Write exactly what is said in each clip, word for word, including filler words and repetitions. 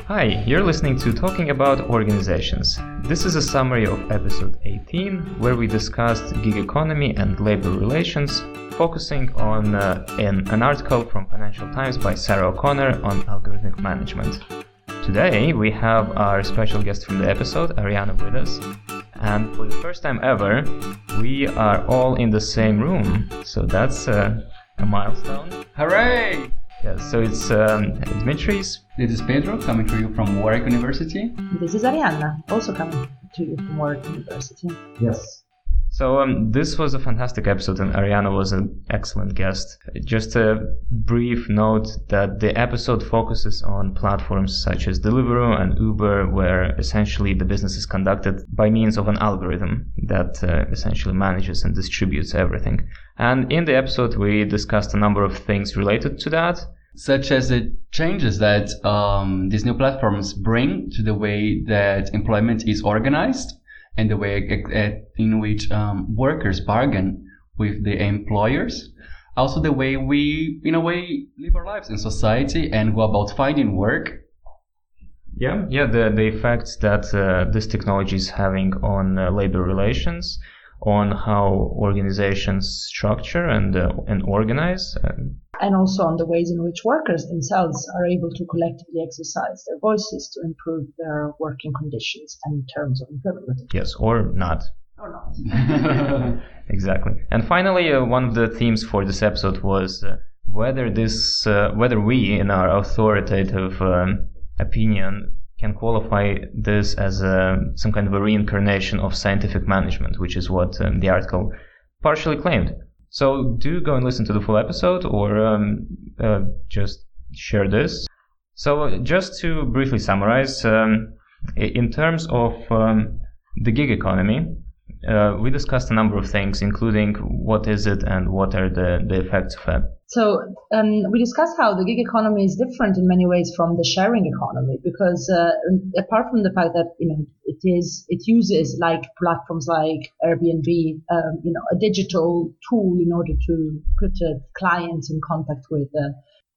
Hi, you're listening to Talking About Organizations. This is a summary of episode eighteen, where we discussed gig economy and labor relations, focusing on uh, an, an article from Financial Times by Sarah O'Connor on algorithmic management. Today, we have our special guest from the episode, Ariana, with us. And for the first time ever, we are all in the same room. So that's uh, a milestone. Hooray! Yeah, so it's um, Dimitris. This is Pedro, coming to you from Warwick University. This is Ariana, also coming to you from Warwick University. Yes. So um, this was a fantastic episode, and Ariana was an excellent guest. Just a brief note that the episode focuses on platforms such as Deliveroo and Uber, where essentially the business is conducted by means of an algorithm that uh, essentially manages and distributes everything. And in the episode, we discussed a number of things related to that, such as the changes that um, these new platforms bring to the way that employment is organized and the way in which um, workers bargain with the employers. Also the way we, in a way, live our lives in society and go about finding work. Yeah, yeah, the, the effects that uh, this technology is having on uh, labor relations, on how organizations structure and uh, and organize. And also on the ways in which workers themselves are able to collectively exercise their voices to improve their working conditions and terms of employment. Yes, or not. Or not. Exactly. And finally, uh, one of the themes for this episode was uh, whether this, uh, whether we, in our authoritative um, opinion, can qualify this as a, some kind of a reincarnation of scientific management, which is what um, the article partially claimed. So do go and listen to the full episode, or um, uh, just share this. So just to briefly summarize, um, in terms of um, the gig economy, uh, we discussed a number of things, including what is it and what are the, the effects of it. So um, we discussed how the gig economy is different in many ways from the sharing economy, because uh, apart from the fact that you know it is it uses like platforms like Airbnb, um, you know, a digital tool in order to put uh, clients in contact with uh,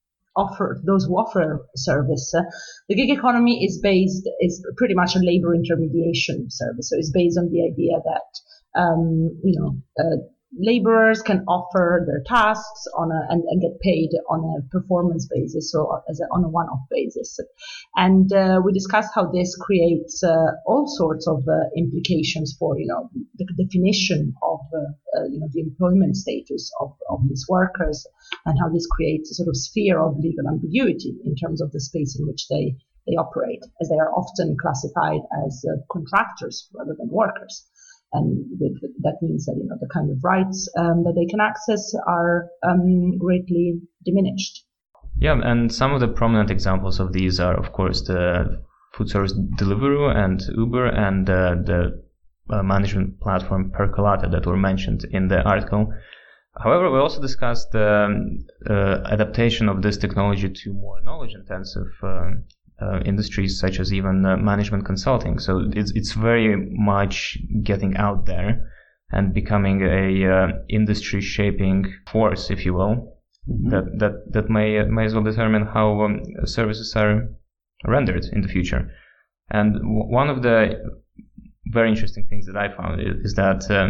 offer those who offer a service. Uh, the gig economy is based is pretty much a labor intermediation service. So it's based on the idea that um, you know. Uh, Laborers can offer their tasks on a and, and get paid on a performance basis, so as a, on a one-off basis. And uh, we discussed how this creates uh, all sorts of uh, implications for you know the definition of uh, uh, you know the employment status of, of these workers, and how this creates a sort of sphere of legal ambiguity in terms of the space in which they they operate, as they are often classified as uh, contractors rather than workers. And with, that means that, you know, the kind of rights um, that they can access are um, greatly diminished. Yeah, and some of the prominent examples of these are, of course, the food service Deliveroo and Uber, and uh, the uh, management platform Percolata that were mentioned in the article. However, we also discussed the um, uh, adaptation of this technology to more knowledge-intensive uh, Uh, industries, such as even uh, management consulting. So it's it's very much getting out there and becoming a uh, industry shaping force, if you will, mm-hmm. that that that may uh, may as well determine how um, services are rendered in the future. And w- one of the very interesting things that I found is, is that uh,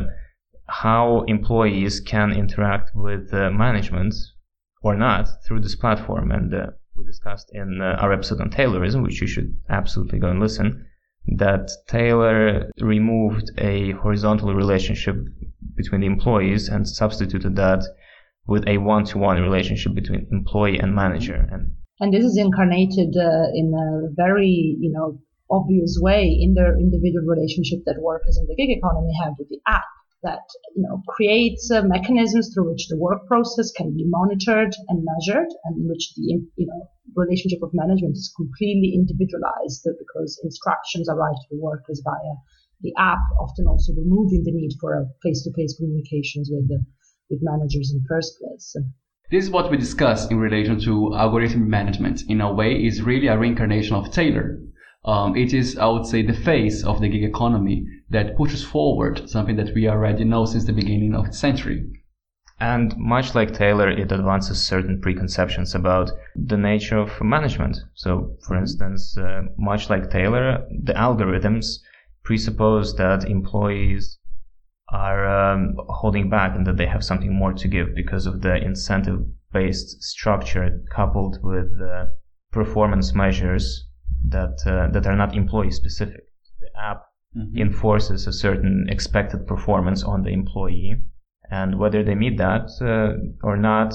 how employees can interact with uh, management or not through this platform. And uh, we discussed in uh, our episode on Taylorism, which you should absolutely go and listen, that Taylor removed a horizontal relationship between the employees and substituted that with a one-to-one relationship between employee and manager. And and this is incarnated uh, in a very, you know, obvious way in their individual relationship that workers in the gig economy have with the app, that, you know, creates uh, mechanisms through which the work process can be monitored and measured, and in which the, you know, relationship of management is completely individualized because instructions arrive to the workers via the app, often also removing the need for a face-to-face communications with the, with managers in the first place. This is what we discussed in relation to algorithm management. In a way, is really a reincarnation of Taylor. Um, it is, I would say, the face of the gig economy that pushes forward something that we already know since the beginning of the century. And much like Taylor, it advances certain preconceptions about the nature of management. So, for instance, uh, much like Taylor, the algorithms presuppose that employees are um, holding back and that they have something more to give because of the incentive-based structure coupled with uh, performance measures that uh, that are not employee-specific. The app mm-hmm. enforces a certain expected performance on the employee. And whether they meet that uh, or not,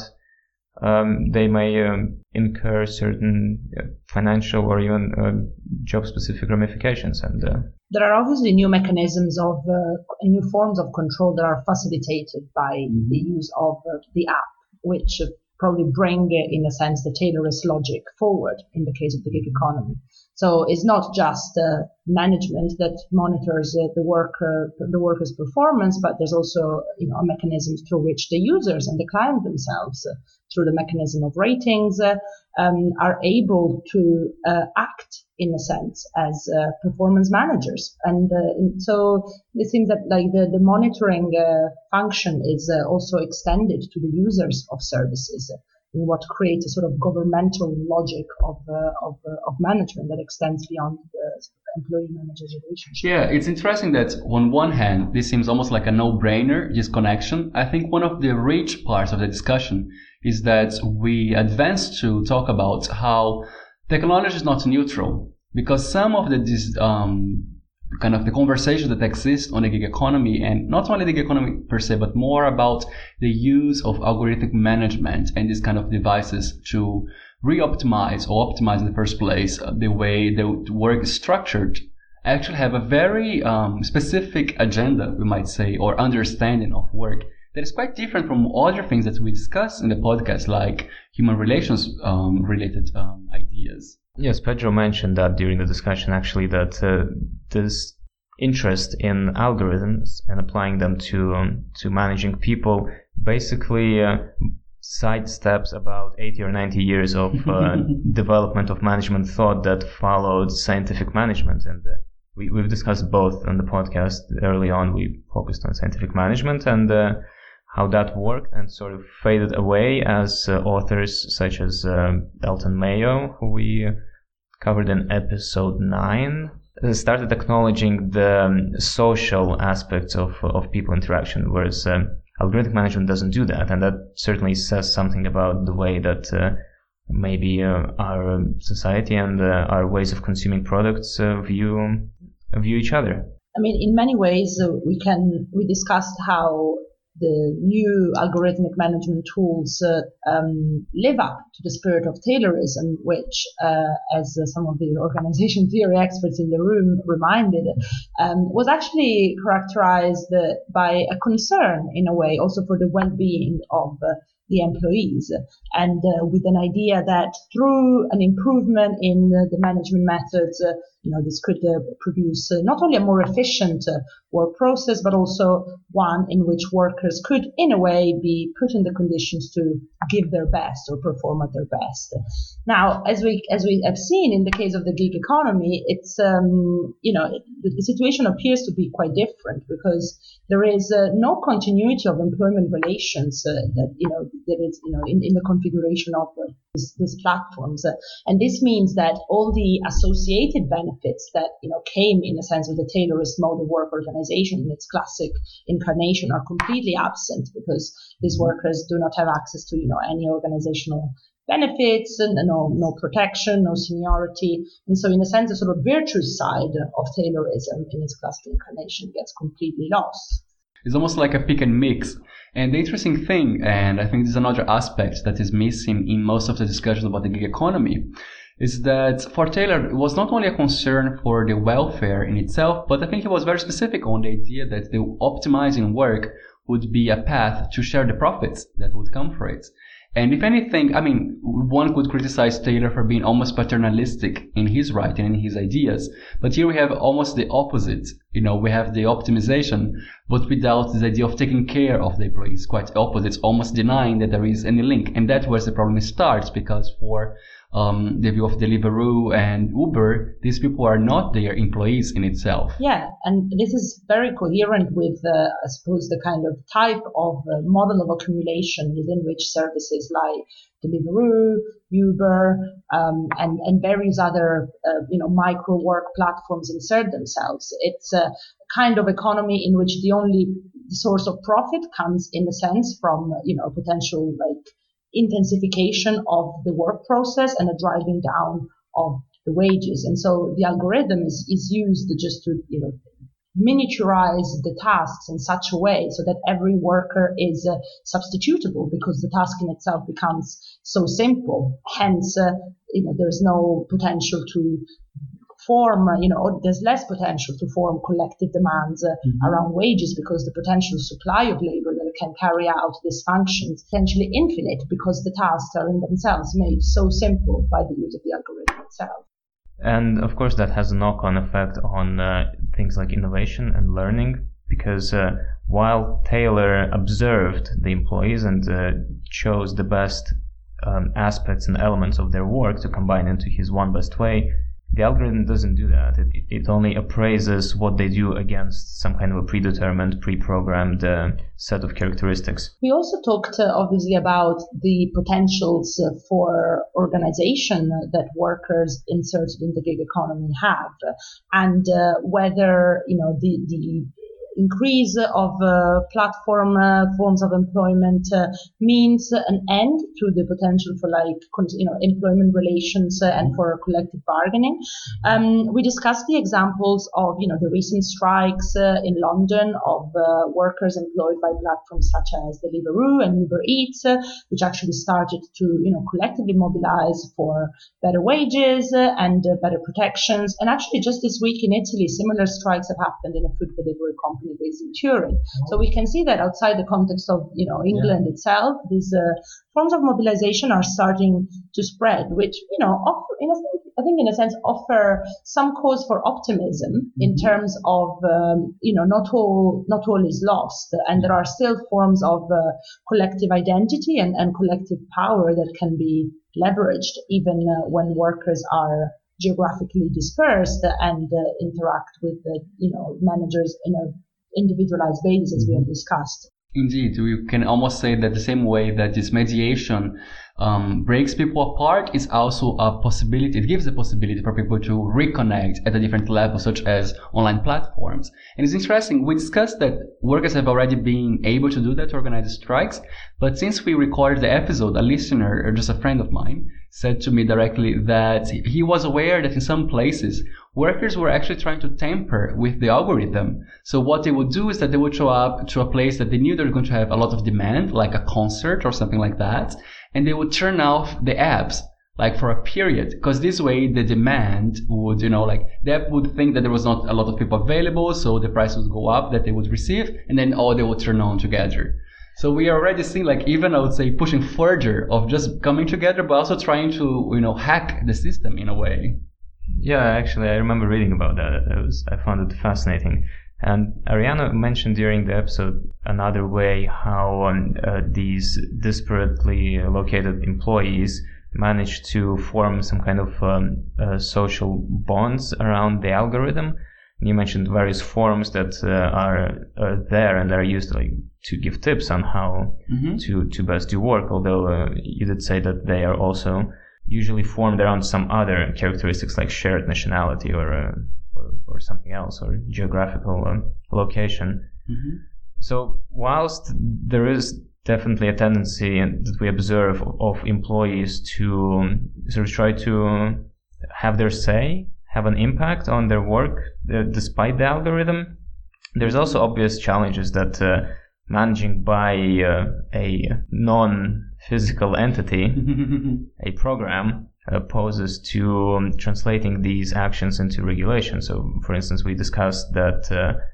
um, they may um, incur certain uh, financial or even uh, job-specific ramifications. And uh, there are obviously new mechanisms of uh, new forms of control that are facilitated by mm-hmm. the use of uh, the app, which uh, probably bring, uh, in a sense, the Taylorist logic forward in the case of the gig economy. So it's not just uh, management that monitors uh, the worker, the worker's performance, but there's also, you know, a mechanism through which the users and the clients themselves, uh, through the mechanism of ratings, uh, um, are able to uh, act in a sense as uh, performance managers. And, uh, and so it seems that like the, the monitoring uh, function is uh, also extended to the users of services, in what creates a sort of governmental logic of uh, of, uh, of management that extends beyond the employee-manager relationship. Yeah, it's interesting that on one hand, this seems almost like a no-brainer, this connection. I think one of the rich parts of the discussion is that we advance to talk about how technology is not neutral, because some of the this, um, kind of the conversation that exists on the gig economy, and not only the gig economy per se, but more about the use of algorithmic management and these kind of devices to re-optimize or optimize in the first place uh, the way the work is structured, actually have a very um, specific agenda, we might say, or understanding of work that is quite different from other things that we discuss in the podcast, like human relations um, related um, ideas. Yes, Pedro mentioned that during the discussion, actually, that uh, this interest in algorithms and applying them to um, to managing people basically uh, sidesteps about eighty or ninety years of uh, development of management thought that followed scientific management. And uh, we, we've discussed both on the podcast. Early on, we focused on scientific management and uh, how that worked and sort of faded away as uh, authors such as uh, Elton Mayo, who we covered in episode nine, uh, started acknowledging the um, social aspects of of people interaction, whereas um, algorithmic management doesn't do that. And that certainly says something about the way that uh, maybe uh, our society and uh, our ways of consuming products uh, view view each other. I mean, in many ways, uh, we can we discussed how the new algorithmic management tools uh, um, live up to the spirit of Taylorism, which, uh, as uh, some of the organization theory experts in the room reminded, um, was actually characterized uh, by a concern, in a way, also for the well-being of uh, the employees, and uh, with an idea that through an improvement in uh, the management methods, uh, you know, this could uh, produce uh, not only a more efficient uh, work process, but also one in which workers could, in a way, be put in the conditions to give their best or perform at their best. Now, as we as we have seen in the case of the gig economy, it's um, you know the, the situation appears to be quite different, because there is uh, no continuity of employment relations uh, that you know that is you know in, in the configuration of uh, these, these platforms, uh, and this means that all the associated benefits that you know came in a sense with the Taylorist mode of work organization in its classic incarnation are completely absent, because these workers do not have access to you know any organizational benefits and no no protection, no seniority, and so in a sense the sort of virtuous side of Taylorism in its classic incarnation gets completely lost. It's almost like a pick and mix. And the interesting thing, and I think this is another aspect that is missing in most of the discussions about the gig economy, is that for Taylor, it was not only a concern for the welfare in itself, but I think he was very specific on the idea that the optimizing work would be a path to share the profits that would come for it. And if anything, I mean, one could criticize Taylor for being almost paternalistic in his writing and his ideas. But here we have almost the opposite. You know, we have the optimization, but without this idea of taking care of the employees. Quite the opposite. It's almost denying that there is any link. And that's where the problem starts, because for um, the view of Deliveroo and Uber, these people are not their employees in itself. Yeah, and this is very coherent with, uh, I suppose, the kind of type of uh, model of accumulation within which services like Deliveroo, Uber, um, and, and various other, uh, you know, micro work platforms insert themselves. It's a kind of economy in which the only source of profit comes, in a sense, from, you know, potential like intensification of the work process and a driving down of the wages. And so the algorithm is, is used just to, you know, miniaturize the tasks in such a way so that every worker is uh, substitutable, because the task in itself becomes so simple. Hence, uh, you know, there's no potential to form, uh, you know, or there's less potential to form collective demands uh, mm-hmm. around wages, because the potential supply of labor that can carry out this function is essentially infinite, because the tasks are in themselves made so simple by the use of the algorithm itself. And of course that has a knock-on effect on uh, things like innovation and learning, because uh, while Taylor observed the employees and uh, chose the best um, aspects and elements of their work to combine into his one best way, the algorithm doesn't do that. It, it only appraises what they do against some kind of a predetermined, pre-programmed uh, set of characteristics. We also talked uh, obviously about the potentials uh, for organization that workers inserted in the gig economy have, and uh, whether, you know, the the increase of uh, platform uh, forms of employment uh, means an end to the potential for, like, you know, employment relations uh, and for collective bargaining. Um, we discussed the examples of, you know, the recent strikes uh, in London of uh, workers employed by platforms such as Deliveroo and Uber Eats, uh, which actually started to, you know, collectively mobilize for better wages uh, and uh, better protections. And actually just this week in Italy, similar strikes have happened in a food delivery company based in Turin. So we can see that outside the context of, you know, England yeah. itself, these uh, forms of mobilization are starting to spread, which, you know, offer, in a, I think in a sense offer some cause for optimism mm-hmm. in terms of, um, you know, not all not all is lost, and there are still forms of uh, collective identity and, and collective power that can be leveraged even uh, when workers are geographically dispersed and uh, interact with the, you know, managers in a individualized basis, as we have discussed. Indeed, we can almost say that the same way that this mediation um, breaks people apart is also a possibility. It gives a possibility for people to reconnect at a different level, such as online platforms. And it's interesting, we discussed that workers have already been able to do that, to organize strikes. But since we recorded the episode, a listener, or just a friend of mine, said to me directly that he was aware that in some places, workers were actually trying to tamper with the algorithm. So what they would do is that they would show up to a place that they knew they were going to have a lot of demand, like a concert or something like that, and they would turn off the apps, like for a period, because this way the demand would, you know, like the app would think that there was not a lot of people available, so the price would go up that they would receive, and then all they would turn on together. So we are already seeing, like, even I would say pushing further of just coming together, but also trying to, you know, hack the system in a way. Yeah, actually, I remember reading about that. It was, I found it fascinating. And Arianna mentioned during the episode another way how um, uh, these disparately located employees manage to form some kind of um, uh, social bonds around the algorithm. You mentioned various forums that uh, are uh, there and are used like to give tips on how mm-hmm. to, to best do work, although uh, you did say that they are also usually formed around some other characteristics like shared nationality or uh, or, or something else, or geographical uh, location. Mm-hmm. So whilst there is definitely a tendency that we observe of employees to sort of try to have their say, have an impact on their work uh, despite the algorithm, there's also obvious challenges that uh, managing by uh, a non-physical entity, a program, uh, poses to um, translating these actions into regulation. So, for instance, we discussed that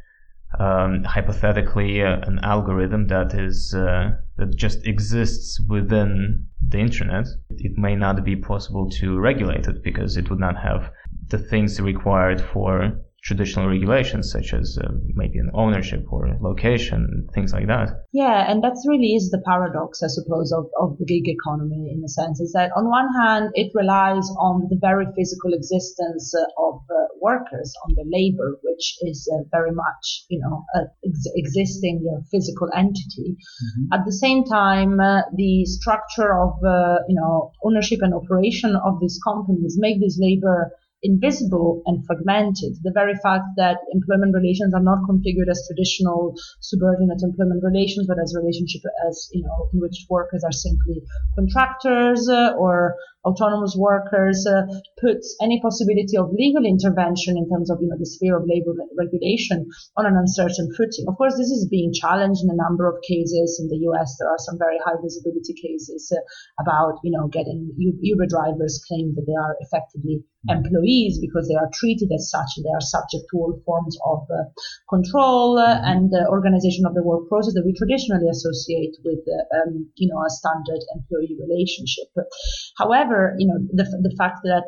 uh, um, hypothetically uh, an algorithm that is uh, that just exists within the internet, it may not be possible to regulate it because it would not have the things required for traditional regulations, such as uh, maybe an ownership or location, things like that. Yeah, and that really is the paradox, I suppose, of, of the gig economy in a sense, is that on one hand, it relies on the very physical existence uh, of uh, workers, on the labor, which is uh, very much, you know, an ex- existing uh, physical entity. Mm-hmm. At the same time, uh, the structure of, uh, you know, ownership and operation of these companies make this labor invisible and fragmented. The very fact that employment relations are not configured as traditional subordinate employment relations, but as relationship as, you know, in which workers are simply contractors uh, or autonomous workers, uh, puts any possibility of legal intervention in terms of, you know, the sphere of labor regulation on an uncertain footing. Of course, this is being challenged in a number of cases. In the U S, there are some very high visibility cases uh, about, you know, getting Uber drivers claim that they are effectively employees because they are treated as such and they are subject to all forms of uh, control uh, and uh, organization of the work process that we traditionally associate with, uh, um, you know, a standard employee relationship. However, you know, the, the fact that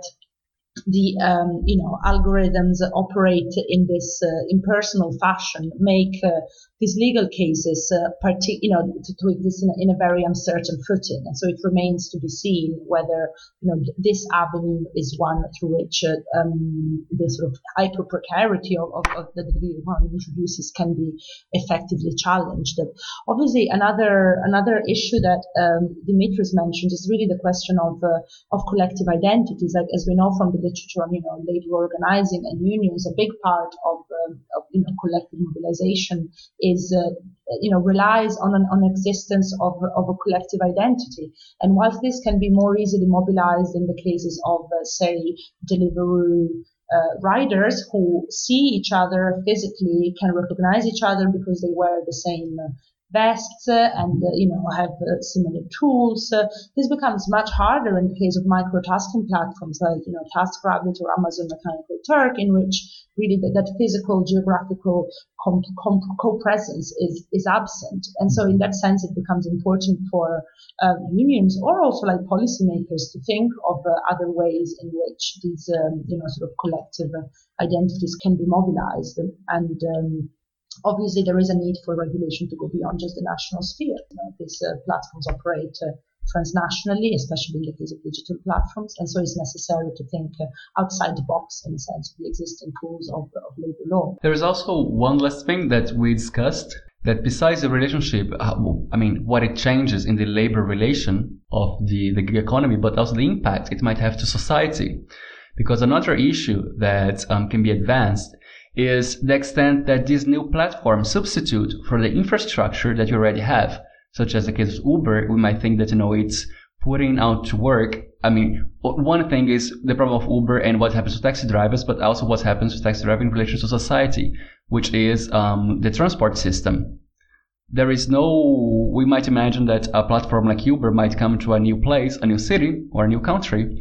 the, um, you know, algorithms operate in this uh, impersonal fashion make uh, these legal cases, uh, partic- you know, to, to exist in a, in a very uncertain footing. And so it remains to be seen whether, you know, this avenue is one through which uh, um, the sort of hyper precarity of, of, of the gig economy introduces can be effectively challenged. Obviously, another another issue that um, Dimitris mentioned is really the question of uh, of collective identities. Like, as we know from the literature on, you know, labor organizing and unions, a big part of, um, of you know, collective mobilization is, uh, you know, relies on an on existence of, of a collective identity. And whilst this can be more easily mobilized in the cases of, uh, say, Deliveroo uh, riders who see each other physically, can recognize each other because they wear the same uh, vests uh, and, uh, you know, have uh, similar tools. Uh, this becomes much harder in the case of micro-tasking platforms like, you know, TaskRabbit or Amazon Mechanical Turk, in which really that, that physical geographical com- com- co-presence is, is absent. And so in that sense, it becomes important for uh, unions or also like policymakers to think of uh, other ways in which these, um, you know, sort of collective uh, identities can be mobilized. And, um, obviously, there is a need for regulation to go beyond just the national sphere. You know, these uh, platforms operate uh, transnationally, especially in the case of digital platforms, and so it's necessary to think uh, outside the box in a sense of the existing pools of, of labor law. There is also one last thing that we discussed, that besides the relationship, I mean, what it changes in the labor relation of the, the gig economy, but also the impact it might have to society. Because another issue that um, can be advanced is the extent that these new platforms substitute for the infrastructure that you already have, such as the case of Uber. We might think that, you know, it's putting out to work. I mean, one thing is the problem of Uber and what happens to taxi drivers, but also what happens to taxi drivers in relation to society, which is um, the transport system. There is no, we might imagine that a platform like Uber might come to a new place, a new city or a new country,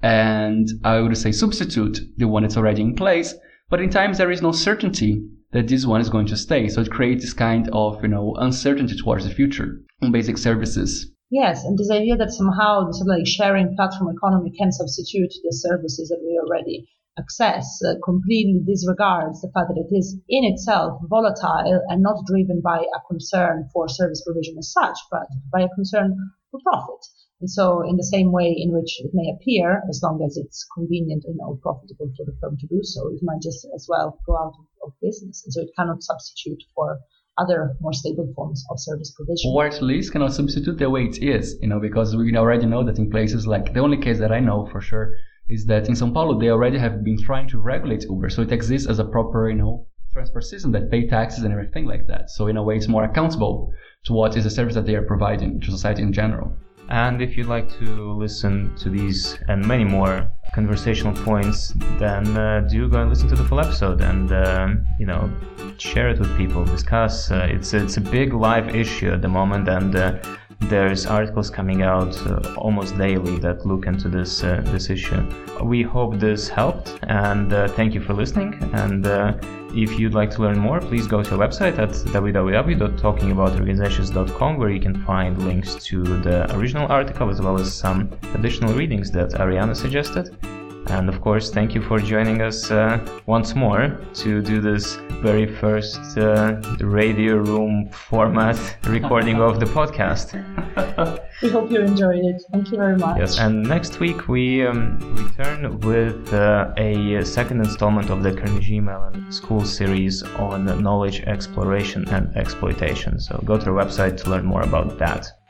and I would say substitute the one that's already in place. But in times there is no certainty that this one is going to stay. So it creates this kind of, you know, uncertainty towards the future on basic services. Yes, and this idea that somehow this sort of like sharing platform economy can substitute the services that we already access uh, completely disregards the fact that it is in itself volatile and not driven by a concern for service provision as such, but by a concern for profit. And so in the same way in which it may appear, as long as it's convenient and, you know, profitable for the firm to do so, it might just as well go out of, of business. And so it cannot substitute for other more stable forms of service provision. Or at least cannot substitute the way it is, you know, because we already know that in places like, the only case that I know for sure is that in São Paulo, they already have been trying to regulate Uber. So it exists as a proper, you know, transport system that pay taxes and everything like that. So in a way, it's more accountable to what is the service that they are providing to society in general. And if you'd like to listen to these and many more conversational points, then uh, do go and listen to the full episode and, um, you know, share it with people, discuss. Uh, it's, it's a big live issue at the moment, and uh, there's articles coming out uh, almost daily that look into this uh, this issue. We hope this helped, and uh, thank you for listening. And uh, if you'd like to learn more, please go to our website at w w w dot talking about organizations dot com, where you can find links to the original article as well as some additional readings that Ariana suggested. And of course, thank you for joining us uh, once more to do this very first uh, radio room format recording of the podcast. We hope you enjoyed it. Thank you very much. Yes, and next week we um, return with uh, a second installment of the Carnegie Mellon School series on knowledge exploration and exploitation. So go to our website to learn more about that.